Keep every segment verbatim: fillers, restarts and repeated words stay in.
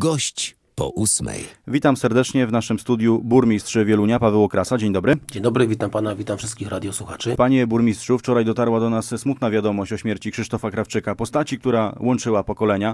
Gość po ósmej. Witam serdecznie w naszym studiu burmistrz Wielunia, Paweł Okrasa. Dzień dobry. Dzień dobry, witam pana, witam wszystkich radiosłuchaczy. Panie burmistrzu, wczoraj dotarła do nas smutna wiadomość o śmierci Krzysztofa Krawczyka, postaci, która łączyła pokolenia.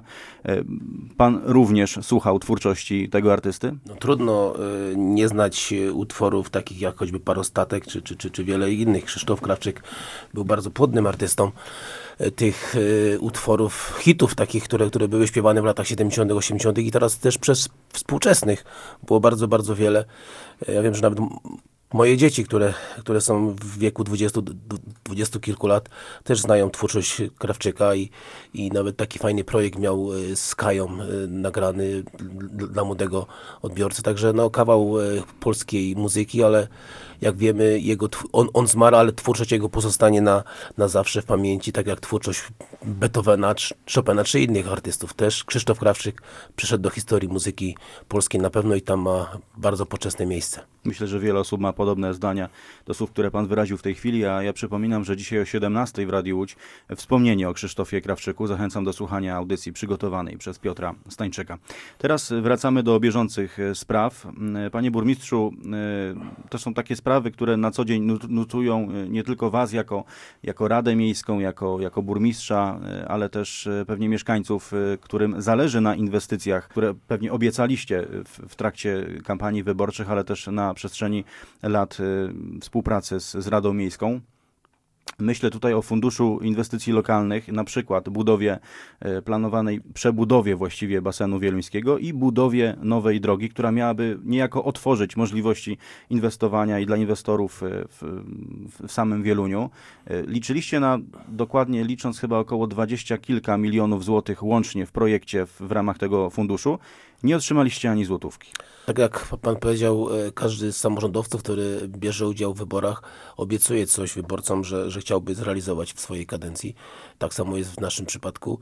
Pan również słuchał twórczości tego artysty? No, trudno y, nie znać utworów takich jak choćby Parostatek czy, czy, czy, czy wiele innych. Krzysztof Krawczyk był bardzo płodnym artystą tych y, utworów, hitów takich, które, które były śpiewane w latach siedemdziesiątych, osiemdziesiątych i teraz też przez współczesnych było bardzo, bardzo wiele. Ja wiem, że nawet moje dzieci, które, które są w wieku dwudziestu, dwudziestu kilku lat, też znają twórczość Krawczyka i, i nawet taki fajny projekt miał z Kają nagrany dla młodego odbiorcy. Także no, kawał polskiej muzyki, ale jak wiemy, jego, on, on zmarł, ale twórczość jego pozostanie na, na zawsze w pamięci, tak jak twórczość Beethovena, Chopina czy innych artystów też. Krzysztof Krawczyk przyszedł do historii muzyki polskiej na pewno i tam ma bardzo poczesne miejsce. Myślę, że wiele osób ma podobne zdania do słów, które pan wyraził w tej chwili, a ja przypominam, że dzisiaj o siedemnastej w Radiu Łódź wspomnienie o Krzysztofie Krawczyku. Zachęcam do słuchania audycji przygotowanej przez Piotra Stańczyka. Teraz wracamy do bieżących spraw. Panie burmistrzu, to są takie sprawy, które na co dzień nutują nie tylko was jako, jako Radę Miejską, jako, jako burmistrza, ale też pewnie mieszkańców, którym zależy na inwestycjach, które pewnie obiecaliście w, w trakcie kampanii wyborczych, ale też na przestrzeni lat współpracy z, z Radą Miejską. Myślę tutaj o Funduszu Inwestycji Lokalnych, na przykład budowie, planowanej przebudowie właściwie basenu wieluńskiego i budowie nowej drogi, która miałaby niejako otworzyć możliwości inwestowania i dla inwestorów w, w samym Wieluniu. Liczyliście na, dokładnie licząc chyba około dwadzieścia kilka milionów złotych łącznie w projekcie w, w ramach tego funduszu. Nie otrzymaliście ani złotówki. Tak jak pan powiedział, każdy z samorządowców, który bierze udział w wyborach, obiecuje coś wyborcom, że, że chciałby zrealizować w swojej kadencji. Tak samo jest w naszym przypadku.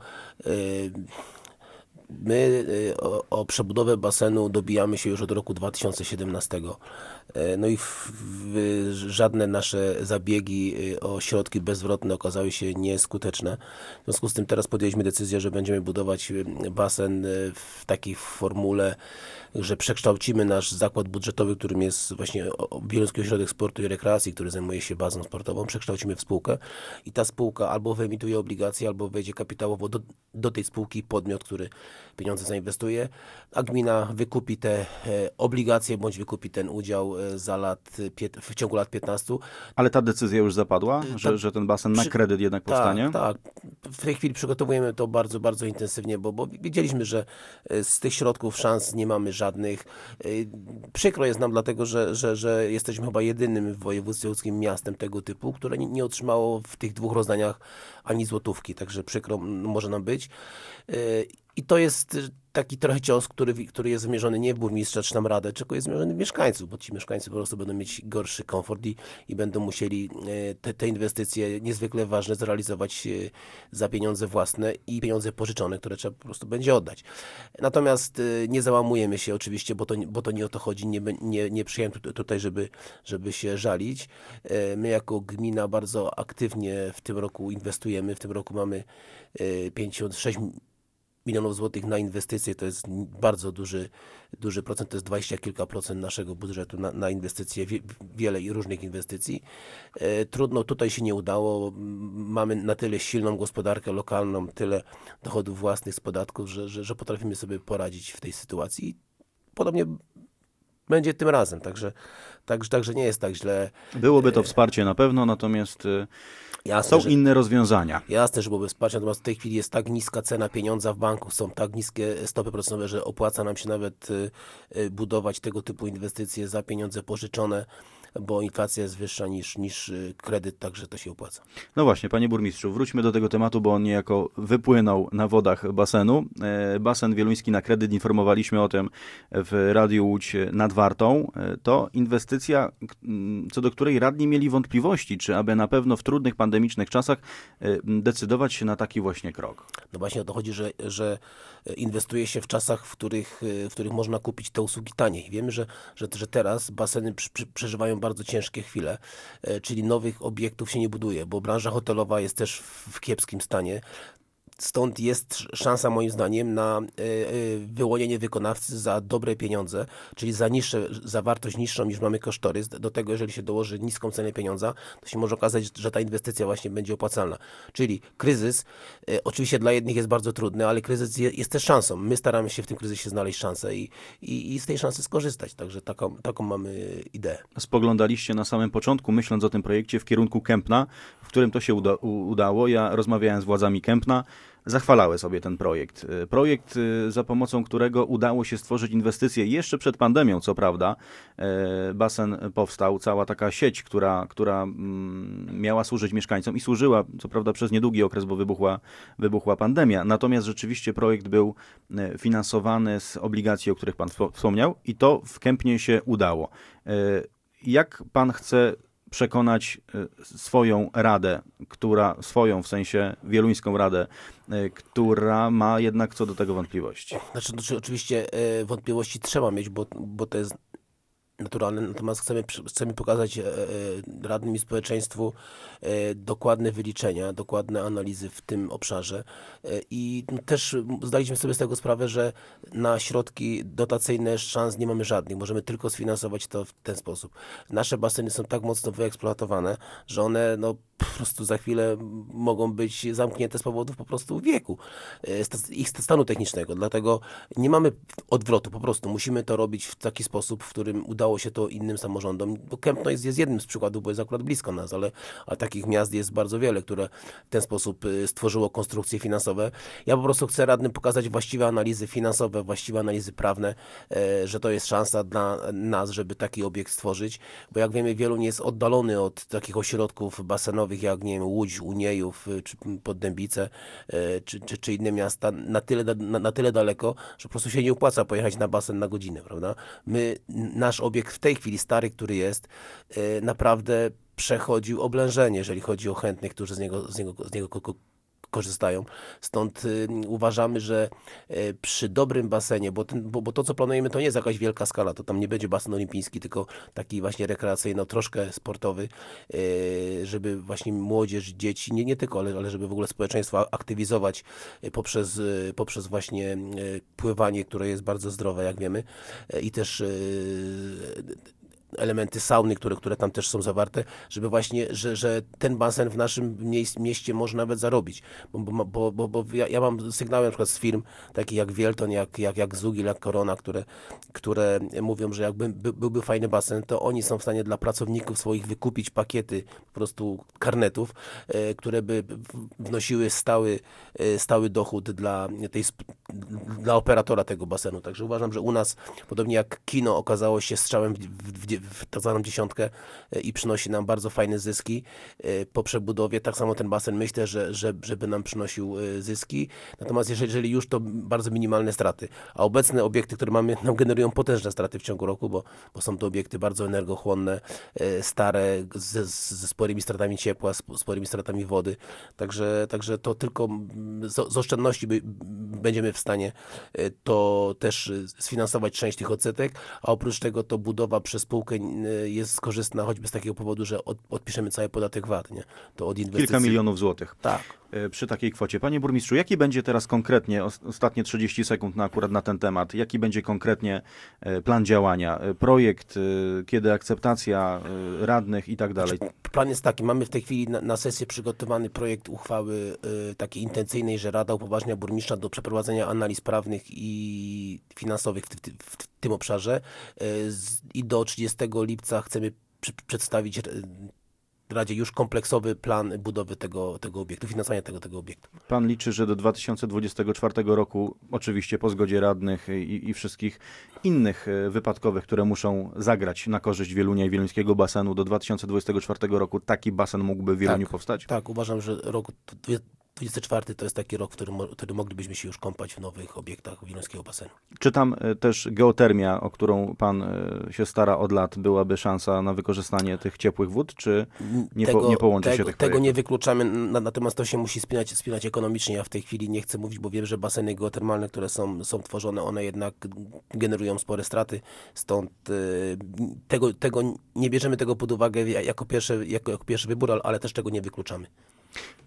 My o, o przebudowę basenu dobijamy się już od roku dwa tysiące siedemnastego. No i w, w, żadne nasze zabiegi o środki bezzwrotne okazały się nieskuteczne. W związku z tym teraz podjęliśmy decyzję, że będziemy budować basen w takiej formule, że przekształcimy nasz zakład budżetowy, którym jest właśnie Wieluński Ośrodek Sportu i Rekreacji, który zajmuje się bazą sportową, przekształcimy w spółkę i ta spółka albo wyemituje obligacje, albo wejdzie kapitałowo do, do tej spółki podmiot, który pieniądze zainwestuje, a gmina wykupi te e, obligacje, bądź wykupi ten udział e, za lat, pię- w ciągu lat piętnastu. Ale ta decyzja już zapadła, że, Ta, że ten basen na przy, kredyt jednak powstanie? Tak, tak. W tej chwili przygotowujemy to bardzo, bardzo intensywnie, bo, bo wiedzieliśmy, że z tych środków szans nie mamy żadnych. Przykro jest nam dlatego, że, że, że jesteśmy chyba jedynym w województwie łódzkim miastem tego typu, które nie, nie otrzymało w tych dwóch rozdaniach ani złotówki, także przykro może nam być. I to jest taki trochę cios, który, który jest wymierzony nie w burmistrza czy tam radę, tylko jest wymierzony w mieszkańców, bo ci mieszkańcy po prostu będą mieć gorszy komfort i, i będą musieli te, te inwestycje niezwykle ważne zrealizować za pieniądze własne i pieniądze pożyczone, które trzeba po prostu będzie oddać. Natomiast nie załamujemy się oczywiście, bo to, bo to nie o to chodzi, nie, nie, nie przyjąłem tutaj, żeby, żeby się żalić. My jako gmina bardzo aktywnie w tym roku inwestujemy, w tym roku mamy pięćdziesiąt sześć milionów złotych na inwestycje, to jest bardzo duży, duży procent, to jest dwadzieścia kilka procent naszego budżetu na, na inwestycje, wie, wiele i różnych inwestycji. E, trudno, tutaj się nie udało, mamy na tyle silną gospodarkę lokalną, tyle dochodów własnych z podatków, że, że, że potrafimy sobie poradzić w tej sytuacji. Podobnie będzie tym razem, także, także, także nie jest tak źle. Byłoby to wsparcie na pewno, natomiast Jasne, są że, inne rozwiązania. Jasne, że byłoby wsparcie, natomiast w tej chwili jest tak niska cena pieniądza w banku, są tak niskie stopy procentowe, że opłaca nam się nawet budować tego typu inwestycje za pieniądze pożyczone, bo inflacja jest wyższa niż, niż kredyt, także to się opłaca. No właśnie, panie burmistrzu, wróćmy do tego tematu, bo on niejako wypłynął na wodach basenu. Basen wieluński na kredyt, informowaliśmy o tym w Radiu Łódź nad Wartą. To inwestycja, co do której radni mieli wątpliwości, czy aby na pewno w trudnych pandemicznych czasach decydować się na taki właśnie krok. No właśnie o to chodzi, że, że inwestuje się w czasach, w których, w których można kupić te usługi taniej. Wiemy, że, że, że teraz baseny przy, przy, przeżywają bardzo ciężkie chwile, czyli nowych obiektów się nie buduje, bo branża hotelowa jest też w kiepskim stanie. Stąd jest szansa moim zdaniem na y, y, wyłonienie wykonawcy za dobre pieniądze, czyli za niższe, za wartość niższą niż mamy kosztorys. Do tego, jeżeli się dołoży niską cenę pieniądza, to się może okazać, że ta inwestycja właśnie będzie opłacalna. Czyli kryzys, y, oczywiście dla jednych jest bardzo trudny, ale kryzys je, jest też szansą. My staramy się w tym kryzysie znaleźć szansę i, i, i z tej szansy skorzystać. Także taką, taką mamy ideę. Spoglądaliście na samym początku, myśląc o tym projekcie, w kierunku Kępna, w którym to się uda, u, udało. Ja rozmawiałem z władzami Kępna, zachwalały sobie ten projekt. Projekt, za pomocą którego udało się stworzyć inwestycje jeszcze przed pandemią, co prawda. Basen powstał, cała taka sieć, która, która miała służyć mieszkańcom i służyła, co prawda, przez niedługi okres, bo wybuchła, wybuchła pandemia. Natomiast rzeczywiście projekt był finansowany z obligacji, o których pan wspomniał, i to w Kępnie się udało. Jak pan chce przekonać swoją radę, która, swoją w sensie wieluńską radę, która ma jednak co do tego wątpliwości? Znaczy, znaczy oczywiście e, wątpliwości trzeba mieć, bo, bo to jest naturalne, natomiast chcemy, chcemy pokazać e, e, radnym i społeczeństwu e, dokładne wyliczenia, dokładne analizy w tym obszarze e, i też zdaliśmy sobie z tego sprawę, że na środki dotacyjne szans nie mamy żadnych, możemy tylko sfinansować to w ten sposób. Nasze baseny są tak mocno wyeksploatowane, że one no, po prostu za chwilę mogą być zamknięte z powodów po prostu wieku, e, ich stanu technicznego, dlatego nie mamy odwrotu, po prostu musimy to robić w taki sposób, w którym udało się to innym samorządom, bo Kępno jest, jest jednym z przykładów, bo jest akurat blisko nas, ale a takich miast jest bardzo wiele, które w ten sposób stworzyło konstrukcje finansowe. Ja po prostu chcę radnym pokazać właściwe analizy finansowe, właściwe analizy prawne, e, że to jest szansa dla nas, żeby taki obiekt stworzyć, bo jak wiemy, Wieluń jest oddalony od takich ośrodków basenowych, jak nie wiem, Łódź, Uniejów, czy Poddębice, e, czy, czy, czy inne miasta, na tyle, na, na tyle daleko, że po prostu się nie opłaca pojechać na basen na godzinę, prawda? My, nasz obiekt w tej chwili stary, który jest, naprawdę przechodził oblężenie, jeżeli chodzi o chętnych, którzy z niego, z niego, z niego korzystają. Stąd y, uważamy, że y, przy dobrym basenie, bo, ten, bo, bo to, co planujemy, to nie jest jakaś wielka skala, to tam nie będzie basen olimpijski, tylko taki właśnie rekreacyjno, troszkę sportowy, y, żeby właśnie młodzież, dzieci, nie, nie tylko, ale, ale żeby w ogóle społeczeństwo aktywizować y, poprzez, y, poprzez właśnie y, pływanie, które jest bardzo zdrowe, jak wiemy, y, i też y, elementy sauny, które, które tam też są zawarte, żeby właśnie, że, że ten basen w naszym mieś, mieście może nawet zarobić. Bo, bo, bo, bo ja, ja mam sygnały na przykład z firm takich jak Wielton, jak, jak, jak Zugil, jak Corona, które, które mówią, że jakby by, byłby fajny basen, to oni są w stanie dla pracowników swoich wykupić pakiety po prostu karnetów, e, które by wnosiły stały, e, stały dochód dla, tej, dla operatora tego basenu. Także uważam, że u nas, podobnie jak kino okazało się strzałem w, w, w tak zwaną dziesiątkę i przynosi nam bardzo fajne zyski po przebudowie. Tak samo ten basen myślę, że, że żeby nam przynosił zyski. Natomiast jeżeli, jeżeli już, to bardzo minimalne straty. A obecne obiekty, które mamy, nam generują potężne straty w ciągu roku, bo, bo są to obiekty bardzo energochłonne, stare, ze, ze sporymi stratami ciepła, z sporymi stratami wody. Także, także to tylko z, z oszczędności by, będziemy w stanie to też sfinansować część tych odsetek, a oprócz tego to budowa przez spółkę jest korzystna choćby z takiego powodu, że od, odpiszemy cały podatek V A T, nie? To od inwestycji. Kilka milionów złotych. Tak. Przy takiej kwocie. Panie burmistrzu, jaki będzie teraz konkretnie, ostatnie trzydzieści sekund na akurat na ten temat, jaki będzie konkretnie plan działania, projekt, kiedy akceptacja radnych i tak dalej? Plan jest taki, mamy w tej chwili na, na sesję przygotowany projekt uchwały y, takiej intencyjnej, że Rada upoważnia burmistrza do przeprowadzenia analiz prawnych i finansowych w, w, w, w tym obszarze y, z, i do trzydziestego lipca chcemy przy, przedstawić y, Radzie już kompleksowy plan budowy tego, tego obiektu, finansowania tego, tego obiektu. Pan liczy, że do dwa tysiące dwudziestego czwartego roku, oczywiście po zgodzie radnych i, i wszystkich innych wypadkowych, które muszą zagrać na korzyść Wielunia i wieluńskiego basenu, do dwa tysiące dwudziestego czwartego roku taki basen mógłby w Wieluniu tak, powstać? Tak, uważam, że rok dwudziesty czwarty to jest taki rok, w którym, w którym moglibyśmy się już kąpać w nowych obiektach wieluńskiego basenu. Czy tam też geotermia, o którą pan się stara od lat, byłaby szansa na wykorzystanie tych ciepłych wód, czy nie, tego, po, nie połączy tego, się tych Tego projektów? nie wykluczamy, natomiast to się musi spinać, spinać ekonomicznie. Ja w tej chwili nie chcę mówić, bo wiem, że baseny geotermalne, które są, są tworzone, one jednak generują spore straty, stąd y, tego, tego nie bierzemy tego pod uwagę jako pierwszy, jako, jako pierwszy wybór, ale też tego nie wykluczamy.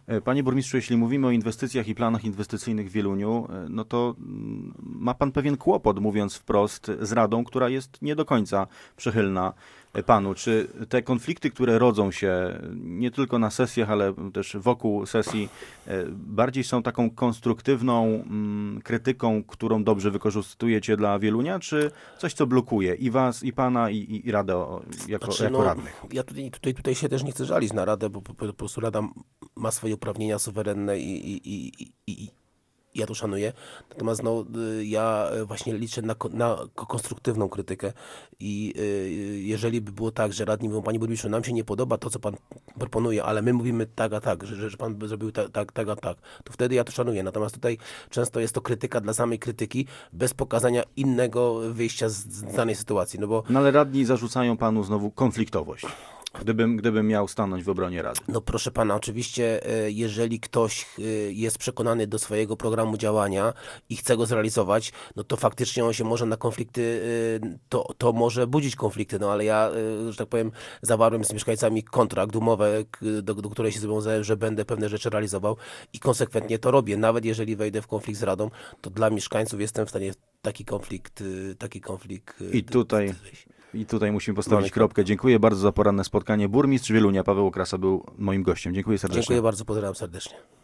Panie burmistrzu, jeśli mówimy o inwestycjach i planach inwestycyjnych w Wieluniu, no to mm, ma pan pewien kłopot, mówiąc wprost, z Radą, która jest nie do końca przychylna panu. Czy te konflikty, które rodzą się nie tylko na sesjach, ale też wokół sesji, e, bardziej są taką konstruktywną mm, krytyką, którą dobrze wykorzystujecie dla Wielunia, czy coś, co blokuje i was, i pana, i, i, i Radę o- jako, Znaczy, jako no, radnych? ja tutaj, tutaj, tutaj się też nie chcę żalić na Radę, bo po, po prostu Rada ma swoje uprawnienia suwerenne i, i, i, i, i ja to szanuję. Natomiast no, y, ja właśnie liczę na, ko- na ko- konstruktywną krytykę i y, jeżeli by było tak, że radni mówią, panie burmistrzu, nam się nie podoba to, co pan proponuje, ale my mówimy tak a tak, że, że pan by zrobił tak, tak, tak a tak, to wtedy ja to szanuję. Natomiast tutaj często jest to krytyka dla samej krytyki, bez pokazania innego wyjścia z, z danej sytuacji, no bo No ale radni zarzucają panu znowu konfliktowość. Gdybym, gdybym miał stanąć w obronie Rady. No proszę pana, oczywiście e, jeżeli ktoś e, jest przekonany do swojego programu działania i chce go zrealizować, no to faktycznie on się może na konflikty, e, to, to może budzić konflikty, no ale ja, e, że tak powiem, zawarłem z mieszkańcami kontrakt, umowę, k- do, do której się zobowiązałem, że będę pewne rzeczy realizował i konsekwentnie to robię. Nawet jeżeli wejdę w konflikt z Radą, to dla mieszkańców jestem w stanie taki konflikt, e, taki konflikt e, I tutaj, wyjść. I tutaj musimy postawić Mamy kropkę. Dziękuję bardzo za poranne spotkanie. Burmistrz Wielunia, Paweł Okrasa, był moim gościem. Dziękuję serdecznie. Dziękuję bardzo, pozdrawiam serdecznie.